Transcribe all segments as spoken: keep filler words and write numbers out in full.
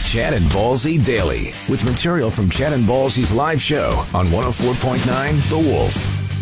Chad and Ballsy Daily, with material from Chad and Ballsy's live show on one oh four point nine The Wolf.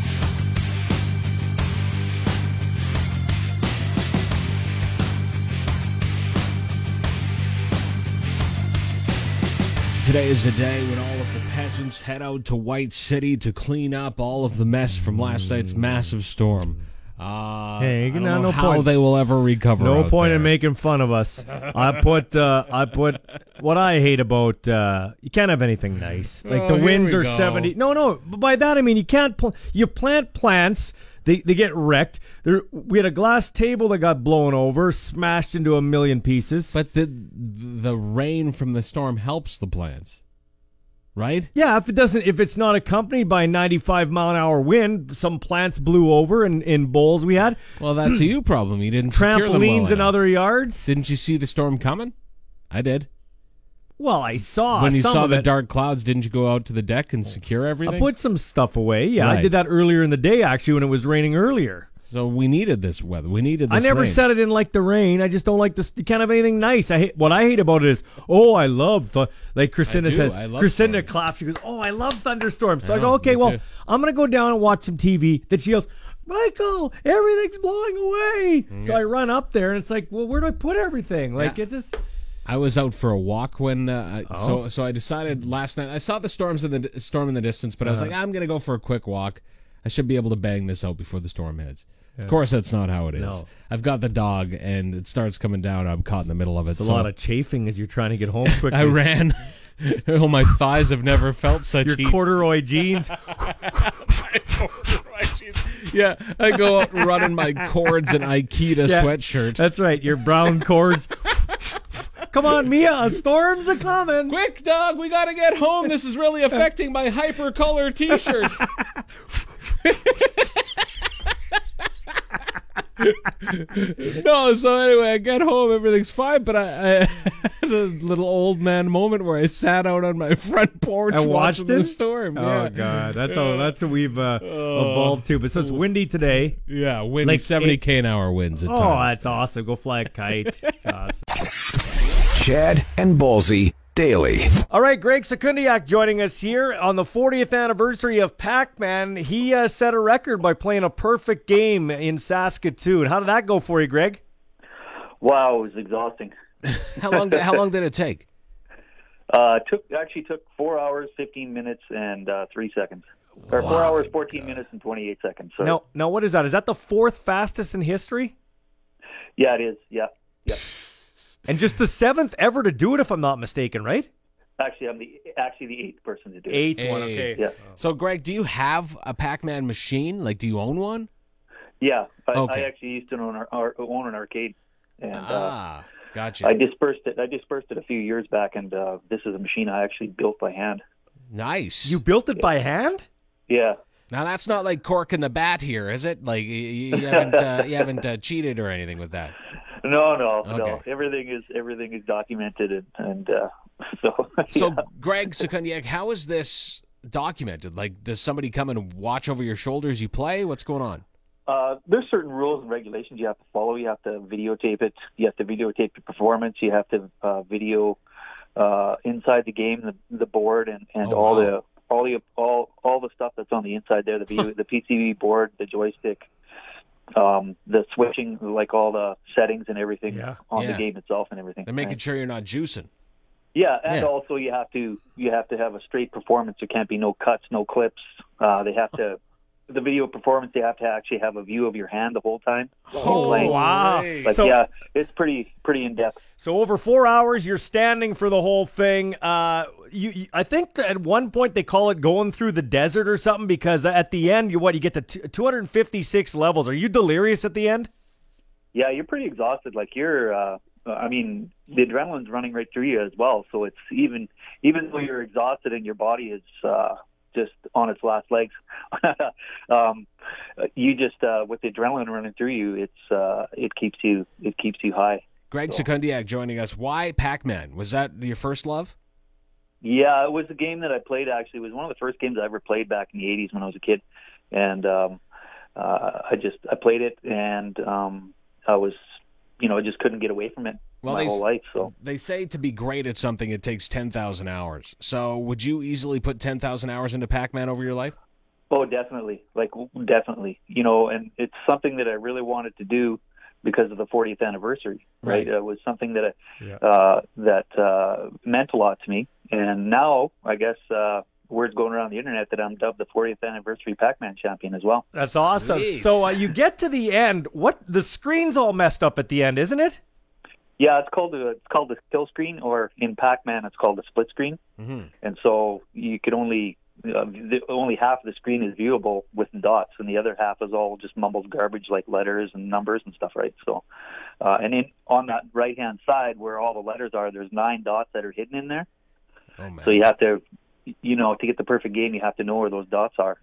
Today is the day when all of the peasants head out to White City to clean up all of the mess from last night's massive storm. Uh, Hey, I don't no- know no how point. they will ever recover. No out point there. in making fun of us. I put, uh, I put, what I hate about, uh, you can't have anything nice. Like Oh, the here winds we are go. seventy. No, no. But by that I mean you can't. Pl- you plant plants. They they get wrecked. There, we had a glass table that got blown over, smashed into a million pieces. But the the rain from the storm helps the plants, right? Yeah, if it doesn't, if it's not accompanied by a ninety-five mile an hour wind, some plants blew over in, in bowls we had. Well, that's a you problem. You didn't secure them well Trampolines in enough. other yards. Didn't you see the storm coming? I did. Well, I saw when you some saw of the it. dark clouds, didn't you go out to the deck and secure everything? I put some stuff away. Yeah, I Right. did that earlier in the day, actually, when it was raining earlier. So we needed this weather. We needed this I never rain. said I didn't like the rain. I just don't like this. You can't have anything nice. I hate what I hate about it is, oh, I love the like Crescenda I do. says. I love Crescenda storms. claps. She goes, oh, I love thunderstorms. So I, I go, know, okay, me well, too. I'm gonna go down and watch some T V. Then she yells, Michael, everything's blowing away. So I run up there and it's like, well, where do I put everything? Like Yeah. it's just. I was out for a walk when, uh, I- Oh. so so I decided last night. I saw the storms in the storm in the distance, but I was Uh-huh. like, I'm gonna go for a quick walk. I should be able to bang this out before the storm hits. Of course, that's not how it is. No. I've got the dog, and it starts coming down. I'm caught in the middle of it. It's a so lot of chafing as you're trying to get home quickly. I ran. Oh, my thighs have never felt such Your heat. corduroy jeans. Yeah, I go out and run in my cords and Aikida Yeah. sweatshirt. That's right. Your brown cords. Come on, Mia. Storms are coming. Quick, dog, we gotta get home. This is really affecting my hypercolor T-shirt. No, so anyway, I get home, everything's fine, but I, I had a little old man moment where I sat out on my front porch I watching watched the it? storm. Oh yeah. God, that's how that's what we've uh, evolved to. But so it's windy today. Yeah, windy Like seventy eight- k an hour winds at Oh, times. that's awesome! Go fly a kite. It's awesome. Chad and Ballsy Daily. All right, Greg Sekundiak joining us here on the fortieth anniversary of Pac-Man. He uh, set a record by playing a perfect game in Saskatoon. How did that go for you, Greg? Wow, it was exhausting. How long? Did, how long did it take? Uh, took actually took four hours, fifteen minutes, and uh, three seconds. Or four hours, fourteen minutes, and twenty-eight seconds. So No, no. What is that? Is that the fourth fastest in history? yeah, it is. Yeah, yeah. And just the seventh ever to do it, if I'm not mistaken, right? Actually, I'm the actually the eighth person to do it. Eighth one. Hey. Okay. Yeah, So, Greg, do you have a Pac-Man machine? Like, do you own one? yeah. I, Okay. I actually used to own, ar- ar- own an arcade, and uh, Ah, gotcha. I dispersed it. I dispersed it a few years back, and uh, this is a machine I actually built by hand. Nice. You built it by hand? Yeah. Now that's not like Cork and the Bat here, is it? Like you, you haven't uh, you haven't uh, cheated or anything with that. No, no, no. Okay. Everything is everything is documented, and, and uh, so. So, yeah. Greg Sekundiak, how is this documented? Like, does somebody come and watch over your shoulders you play? What's going on? Uh, there's certain rules and regulations you have to follow. You have to videotape it. You have to videotape your performance. You have to uh, video uh, inside the game, the, the board, and, and Oh, all wow. the all the all all the stuff that's on the inside there. The video, the P C B board, the joystick, um, the switching, like all the settings and everything Yeah. on Yeah. the game itself and everything. They're making Right. sure you're not juicing. Yeah, and Yeah. also you have to you have to have a straight performance. There can't be no cuts, no clips. Uh, they have to the video performance. They have to actually have a view of your hand the whole time. while you're Oh, playing. wow. Like So- yeah, it's pretty pretty in depth. So over four hours, you're standing for the whole thing. Uh, you, you, I think that at one point they call it going through the desert or something because at the end, you what you get to t- two hundred fifty-six levels. Are you delirious at the end? Yeah, you're pretty exhausted. Like you're, uh, I mean, the adrenaline's running right through you as well. So it's even even though you're exhausted and your body is uh, just on its last legs, um, you just uh, with the adrenaline running through you, it's uh, it keeps you it keeps you high. Greg Sekundiak joining us. Why Pac-Man? Was that your first love? Yeah, it was a game that I played. Actually, it was one of the first games I ever played back in the eighties when I was a kid, and um, uh, I just I played it, and um, I was, you know, I just couldn't get away from it. Well, my they, whole life. So they say to be great at something, it takes ten thousand hours. So would you easily put ten thousand hours into Pac-Man over your life? oh, definitely, like definitely, you know, and it's something that I really wanted to do because of the fortieth anniversary. Right, Right. it was something that Yeah. uh, that uh, meant a lot to me, and now I guess. Uh, Word's going around the internet that I'm dubbed the fortieth anniversary Pac-Man champion as well. That's awesome. Sweet. So uh, you get to the end. What the screen's all messed up at the end, isn't it? Yeah, it's called a, it's called the kill screen, or in Pac-Man, it's called the split screen. Mm-hmm. And so you could only uh, the, only half of the screen is viewable with dots, and the other half is all just mumbled garbage like letters and numbers and stuff, right? So, uh, and in on that right-hand side where all the letters are, there's nine dots that are hidden in there. Oh, man. So you have to, you know, to get the perfect game, you have to know where those dots are.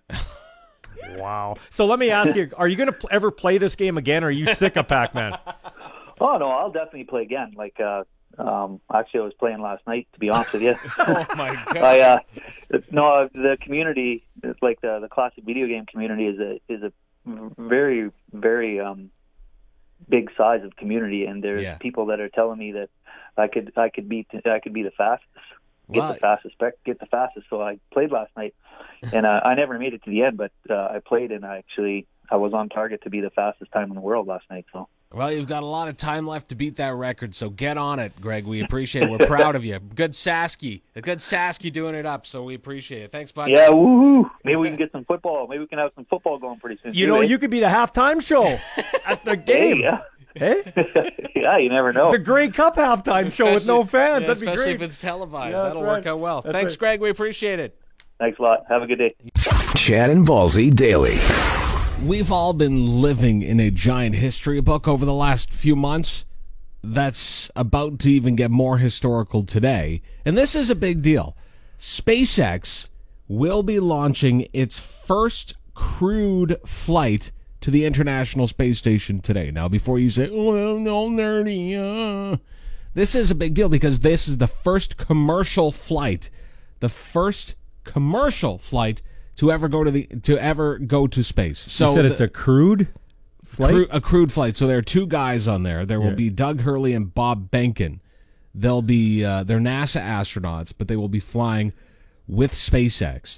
Wow. So let me ask you: are you going to pl- ever play this game again? Or are you sick of Pac-Man? Oh no, I'll definitely play again. Like, uh, um, actually, I was playing last night. To be honest with you, Oh, my God. I uh, no, the community, like the the classic video game community, is a is a very very um, big size of community, and there's Yeah. people that are telling me that I could I could beat I could be the fastest, get Wow. the fastest, get the fastest. So I played last night, and uh, I never made it to the end, but uh, I played, and I actually I was on target to be the fastest time in the world last night. So. Well, you've got a lot of time left to beat that record, so get on it, Greg. We appreciate it. We're proud of you. Good Sasky. A good Sasky doing it up, so we appreciate it. Thanks, bud. Yeah, woohoo! Maybe we can get some football. Maybe we can have some football going pretty soon. You too, know, eh? you could be the halftime show at the Hey, game. yeah, Hey? yeah. You never know. The Grey Cup halftime show with no fans. Yeah, That'd be especially great. if it's televised. Yeah, that's That'll right. work out well. That's Thanks, right. Greg. We appreciate it. Thanks a lot. Have a good day. Chad and Ballsy Daily. We've all been living in a giant history book over the last few months that's about to even get more historical today. And this is a big deal. SpaceX will be launching its first crewed flight to the International Space Station today. Now, before you say, oh, no, nerdy, uh, this is a big deal because this is the first commercial flight, the first commercial flight to ever go to the to ever go to space. So you said the- it's a crude flight? Cru- a crewed flight. So there are two guys on there. There will Yeah. be Doug Hurley and Bob Behnken. They'll be uh, they're NASA astronauts, but they will be flying with SpaceX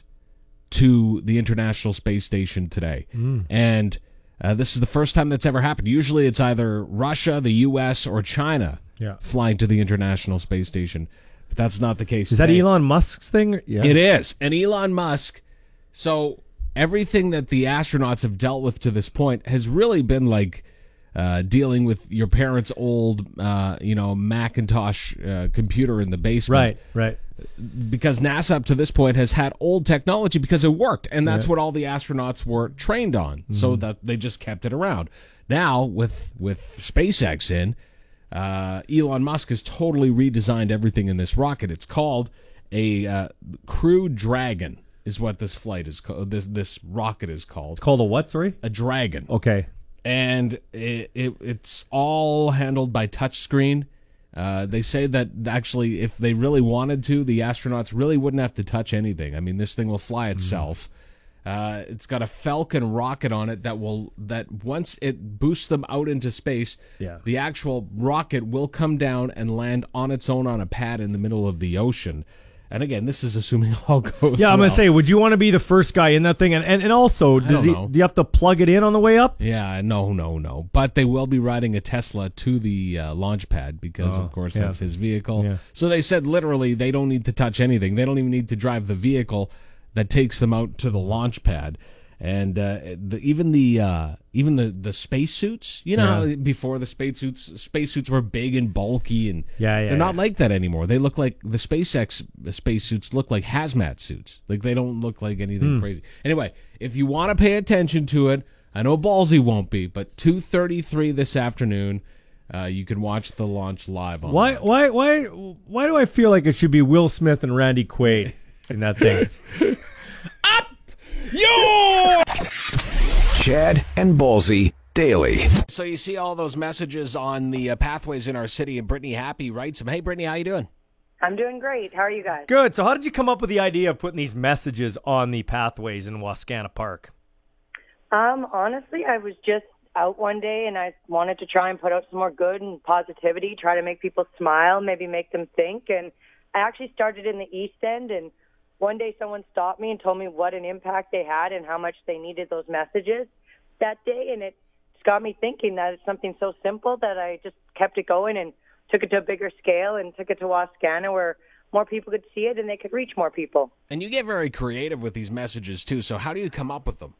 to the International Space Station today. Mm. And uh, this is the first time that's ever happened. Usually, it's either Russia, the U S, or China Yeah. flying to the International Space Station. But that's not the case. Is that today. Elon Musk's thing? Yeah. It is. And Elon Musk, so everything that the astronauts have dealt with to this point has really been like uh, dealing with your parents' old, uh, you know, Macintosh uh, computer in the basement. Right, right. Because NASA up to this point has had old technology because it worked. And that's Yeah. what all the astronauts were trained on. So that they just kept it around. Now, with, with SpaceX in, uh, Elon Musk has totally redesigned everything in this rocket. It's called a uh, Crew Dragon, is what this flight is called. This this rocket is called Called a what, sorry? a Dragon, Okay. and it, it it's all handled by touchscreen. Uh, they say that actually, if they really wanted to, the astronauts really wouldn't have to touch anything. I mean, this thing will fly itself. Uh, it's got a Falcon rocket on it that will that once it boosts them out into space, Yeah. the actual rocket will come down and land on its own on a pad in the middle of the ocean. And again, this is assuming all goes Yeah, I'm well. gonna say, would you want to be the first guy in that thing? And and, and also, does don't he? know. Do you have to plug it in on the way up? Yeah, no, no, no. But they will be riding a Tesla to the uh, launch pad because, Oh, of course, yeah. that's his vehicle. Yeah. So they said literally they don't need to touch anything. They don't even need to drive the vehicle that takes them out to the launch pad. And uh, the, even the uh, even the, the space suits, you know, Yeah. how before the space suits space suits were big and bulky, and Yeah, yeah, they're not yeah. like that anymore. They look like the SpaceX space suits look like hazmat suits. Like they don't look like anything Hmm. crazy. Anyway, if you want to pay attention to it, I know Ballsy won't be, but two thirty-three this afternoon, uh, you can watch the launch live on. Why? Why? Why? Why do I feel like it should be Will Smith and Randy Quaid in that thing? Yo! Chad and Ballsy Daily. So you see all those messages on the uh, pathways in our city, and Brittany Happy writes them. Hey, Brittany, how you doing? I'm doing great. How are you guys? Good. So, how did you come up with the idea of putting these messages on the pathways in Wascana Park? Um, honestly, I was just out one day and I wanted to try and put out some more good and positivity, try to make people smile, maybe make them think. And I actually started in the East End, and one day someone stopped me and told me what an impact they had and how much they needed those messages that day. And it got me thinking that it's something so simple that I just kept it going and took it to a bigger scale and took it to Wascana where more people could see it and they could reach more people. And you get very creative with these messages, too. So how do you come up with them?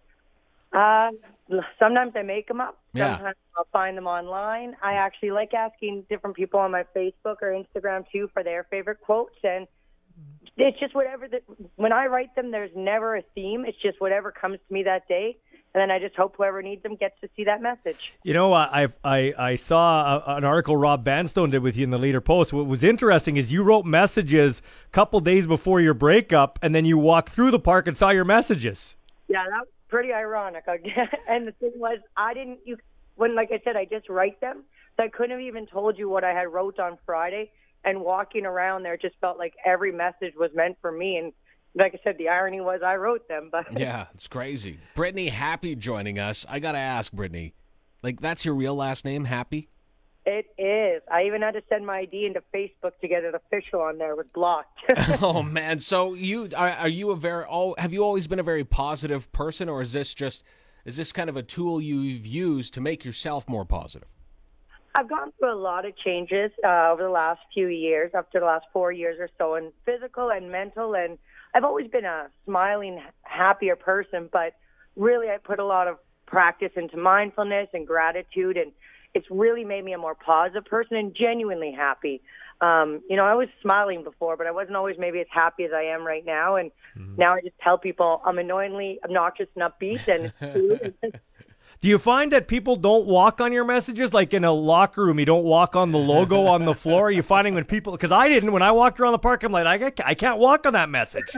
Uh, sometimes I make them up. Yeah. Sometimes I'll find them online. I actually like asking different people on my Facebook or Instagram, too, for their favorite quotes. And it's just whatever. The, when I write them, there's never a theme. It's just whatever comes to me that day. And then I just hope whoever needs them gets to see that message. You know, I I I saw a, an article Rob Banstone did with you in the Leader Post. What was interesting is you wrote messages a couple days before your breakup, and then you walked through the park and saw your messages. Yeah, that was pretty ironic. And the thing was, I didn't, you when, like I said, I just write them. So I couldn't have even told you what I had wrote on Friday. And walking around there just felt like every message was meant for me. And like I said, the irony was I wrote them. But yeah, it's crazy. Brittany Happy joining us. I got to ask, Brittany, like, that's your real last name, Happy? It is. I even had to send my I D into Facebook to get it official on there. It was blocked. Oh, man. So you are, are you a very, oh, have you always been a very positive person, or is this just, is this kind of a tool you've used to make yourself more positive? I've gone through a lot of changes uh, over the last few years, after the last four years or so, in physical and mental, and I've always been a smiling, happier person, but really I put a lot of practice into mindfulness and gratitude, and it's really made me a more positive person and genuinely happy. Um, you know, I was smiling before, but I wasn't always maybe as happy as I am right now, and mm-hmm. now I just tell people I'm annoyingly obnoxious and upbeat, and do you find that people don't walk on your messages? Like in a locker room, you don't walk on the logo on the floor? Are you finding when people, because I didn't, when I walked around the park, I'm like, I, I can't walk on that message.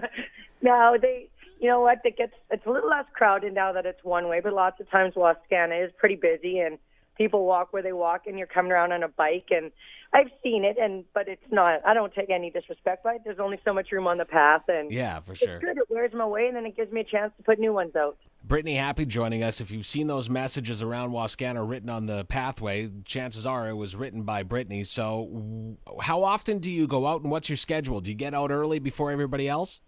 No, they, you know what, it gets, it's a little less crowded now that it's one way, but lots of times Wascana is pretty busy and people walk where they walk and you're coming around on a bike, and I've seen it, and but it's not, I don't take any disrespect by it. There's only so much room on the path, and yeah, for sure. It's good. It wears them away, and then it gives me a chance to put new ones out. Brittany Happy joining us. If you've seen those messages around Wascana written on the pathway, chances are it was written by Brittany. So how often do you go out, and what's your schedule? Do you get out early before everybody else?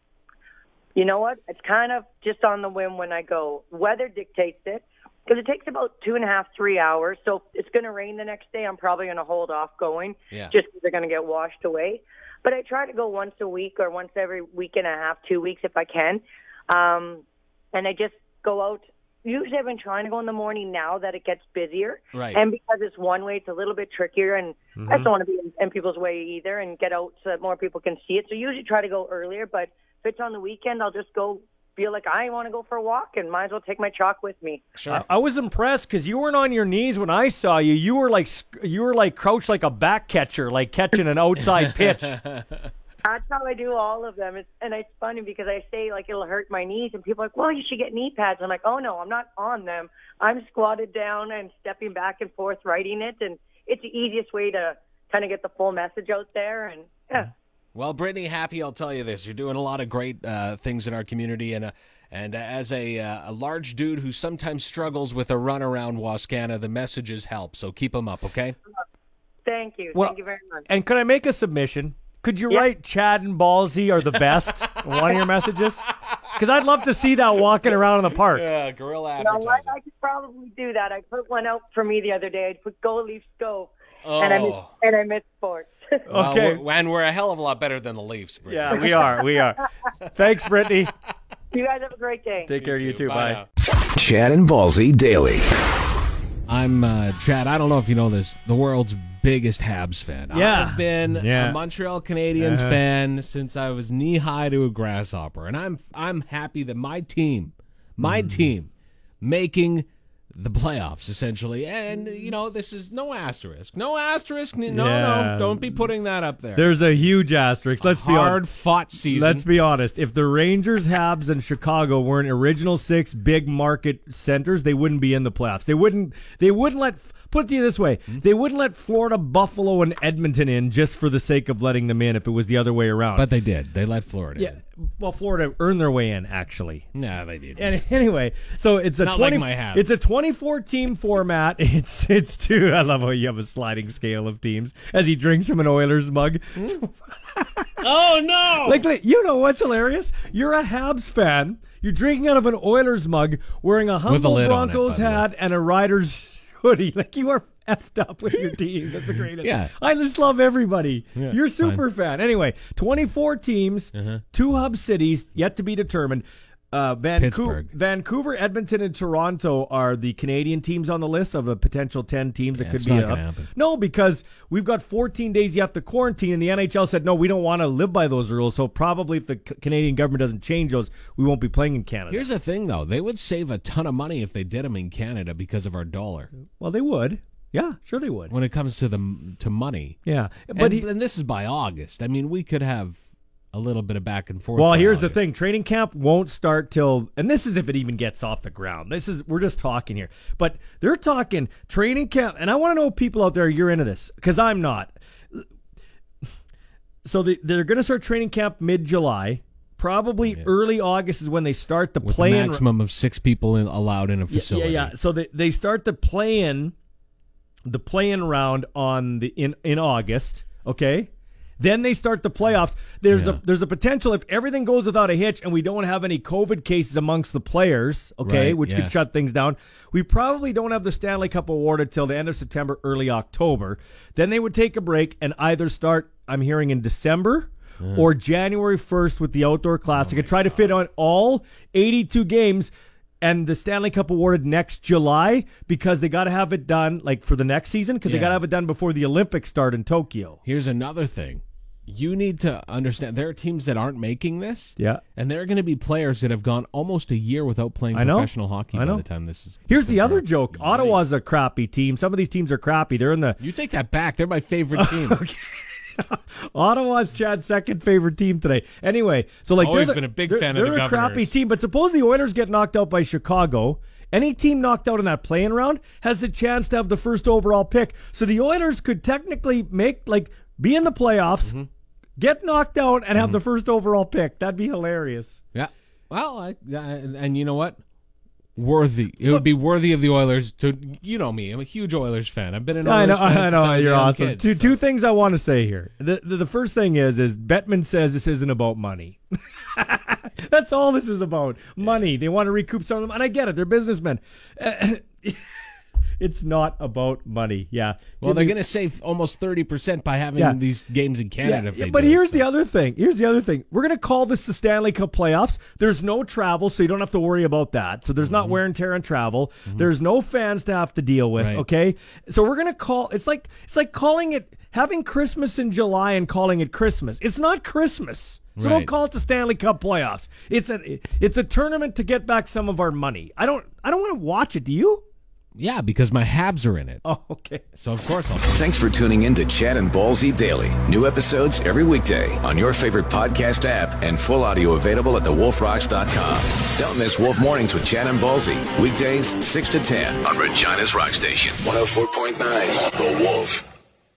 You know what? It's kind of just on the whim when I go. Weather dictates it, because it takes about two and a half, three hours. So if it's going to rain the next day, I'm probably going to hold off going, yeah. just because they're going to get washed away. But I try to go once a week or once every week and a half, two weeks if I can. Um, and I just go out. Usually I've been trying to go in the morning now that it gets busier. Right. And because it's one way, it's a little bit trickier. And mm-hmm. I just don't want to be in, in people's way either and get out so that more people can see it. So usually try to go earlier. But if it's on the weekend, I'll just go feel like I want to go for a walk and might as well take my chalk with me. Sure. I, I was impressed because you weren't on your knees when I saw you. You were like you were like crouched like a back catcher, like catching an outside pitch. That's how I do all of them. It's, and it's funny because I say, like, it'll hurt my knees, and people are like, well, you should get knee pads. I'm like, oh, no, I'm not on them. I'm squatted down and stepping back and forth writing it, and it's the easiest way to kind of get the full message out there. And yeah. Well, Brittany Happy, I'll tell you this. You're doing a lot of great uh, things in our community, and uh, and as a, uh, a large dude who sometimes struggles with a run around Wascana, the messages help. So keep them up, okay? Thank you. Well, Thank you very much. And could I make a submission? Could you Yep. write Chad and Ballsy are the best in one of your messages? Because I'd love to see that walking around in the park. Yeah, guerrilla You know what? advertising. I could probably do that. I put one out for me the other day. I put Go Leafs Go, and I miss, Oh. and I miss sports. Well, Okay. we're, and we're a hell of a lot better than the Leafs, Brittany. Yeah, we are. We are. Thanks, Brittany. You guys have a great day. Take care of you too. Bye. now. Chad and Ballsy Daily. I'm uh, Chad. I don't know if you know this. The world's biggest Habs fan. Yeah. I've been Yeah. a Montreal Canadiens Uh-huh. fan since I was knee high to a grasshopper, and I'm I'm happy that my team, my Mm. team, making the playoffs essentially. And you know, this is no asterisk, no asterisk. No, Yeah. no, don't be putting that up there. There's a huge asterisk. Let's be Hard honest. fought season. Let's be honest. If the Rangers, Habs, and Chicago weren't original six big market centers, they wouldn't be in the playoffs. They wouldn't. They wouldn't let Put it to you this way. Mm-hmm. They wouldn't let Florida, Buffalo, and Edmonton in just for the sake of letting them in if it was the other way around. But they did. They let Florida yeah. in. Well, Florida earned their way in, actually. Nah, they did. And anyway, so it's a Not twenty. Like my Habs. It's a twenty-four team format. It's it's two. I love how you have a sliding scale of teams as he drinks from an Oilers mug. Mm. Oh no! Like, you know what's hilarious? You're a Habs fan. You're drinking out of an Oilers mug, wearing a Humboldt Broncos it, hat and a Riders hoodie. Like, you are effed up with your team. That's the greatest. Yeah. I just love everybody. Yeah, You're a super fine. fan. Anyway, twenty-four teams, uh-huh. two hub cities yet to be determined. Uh, Vancouver, Vancouver, Edmonton, and Toronto are the Canadian teams on the list of a potential ten teams that yeah, could it's be not up. gonna happen. No, because we've got fourteen days you have to quarantine, and the N H L said, no, we don't want to live by those rules, so probably if the C- Canadian government doesn't change those, we won't be playing in Canada. Here's the thing, though. They would save a ton of money if they did them in Canada because of our dollar. Well, they would. Yeah, sure they would. When it comes to the to money. Yeah. But and, he, and this is by August. I mean, we could have a little bit of back and forth. Well, here's August. the thing. Training camp won't start till, and this is if it even gets off the ground. This is, we're just talking here. But they're talking training camp, and I want to know people out there, you're into this, because I'm not. So they, they're going to start training camp mid-July. Probably yeah. early August is when they start the With play-in. a maximum of six people in, allowed in a facility. Yeah, yeah, yeah. So they, they start the play-in, the play-in round on the in, in August, okay? Then they start the playoffs. There's yeah. a there's a potential if everything goes without a hitch and we don't have any COVID cases amongst the players, okay, right, which yeah. could shut things down. We probably don't have the Stanley Cup awarded till the end of September, early October. Then they would take a break and either start, I'm hearing, in December yeah. or January first with the Outdoor Classic oh and try God. to fit on all eighty-two games. And the Stanley Cup awarded next July because they got to have it done like for the next season because yeah. they got to have it done before the Olympics start in Tokyo. Here's another thing. You need to understand there are teams that aren't making this. Yeah. And there are going to be players that have gone almost a year without playing I know. professional hockey I know. by the time this is. Here's the other around. joke. Nice. Ottawa's a crappy team. Some of these teams are crappy. They're in the. You take that back. They're my favorite team. Okay. Ottawa's Chad's second favorite team today. Anyway, so like always they're been a big they're, fan they're of the a Governors. crappy team, but suppose the Oilers get knocked out by Chicago. Any team knocked out in that play-in round has a chance to have the first overall pick. So the Oilers could technically make like be in the playoffs, mm-hmm. get knocked out, and mm-hmm. have the first overall pick. That'd be hilarious. Yeah. Well, I, I, and you know what? Worthy. It would be worthy of the Oilers to, you know me, I'm a huge Oilers fan. I've been an Oilers I know, fan I since know, I was you're a young awesome. kid, two, so. two things I want to say here. The, the, the first thing is, is Bettman says this isn't about money. That's all this is about. Money. They want to recoup some of them. And I get it. They're businessmen. Uh, it's not about money. Yeah. Well, Give they're me- going to save almost thirty percent by having Yeah. these games in Canada Yeah, if they but do here's it, the so. other thing. Here's the other thing. We're going to call this the Stanley Cup playoffs. There's no travel, so you don't have to worry about that. So there's mm-hmm. not wear and tear and travel. Mm-hmm. There's no fans to have to deal with, Right. okay? So we're going to call it's like it's like calling it having Christmas in July and calling it Christmas. It's not Christmas. So Right. don't call it the Stanley Cup playoffs. It's a it's a tournament to get back some of our money. I don't I don't want to watch it, do you? Yeah, because my Habs are in it. Oh, okay. So of course I'll. Thanks for tuning in to Chad and Ballsy Daily. New episodes every weekday on your favorite podcast app and full audio available at the wolf rocks dot com. Don't miss Wolf Mornings with Chad and Ballsy. Weekdays six to ten on Regina's Rock Station. one oh four point nine The Wolf.